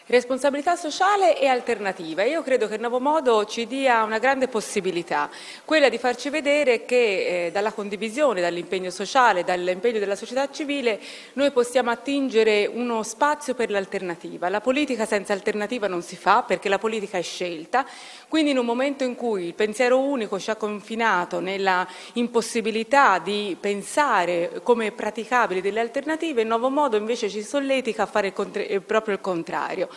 Responsabilità sociale e alternativa. Io credo che il nuovo modo ci dia una grande possibilità, quella di farci vedere che dalla condivisione, dall'impegno sociale, dall'impegno della società civile, noi possiamo attingere uno spazio per l'alternativa. La politica senza alternativa non si fa, perché la politica è scelta, quindi in un momento in cui il pensiero unico ci ha confinato nella impossibilità di pensare come praticabili delle alternative, il nuovo modo invece ci solletica a fare proprio il contrario.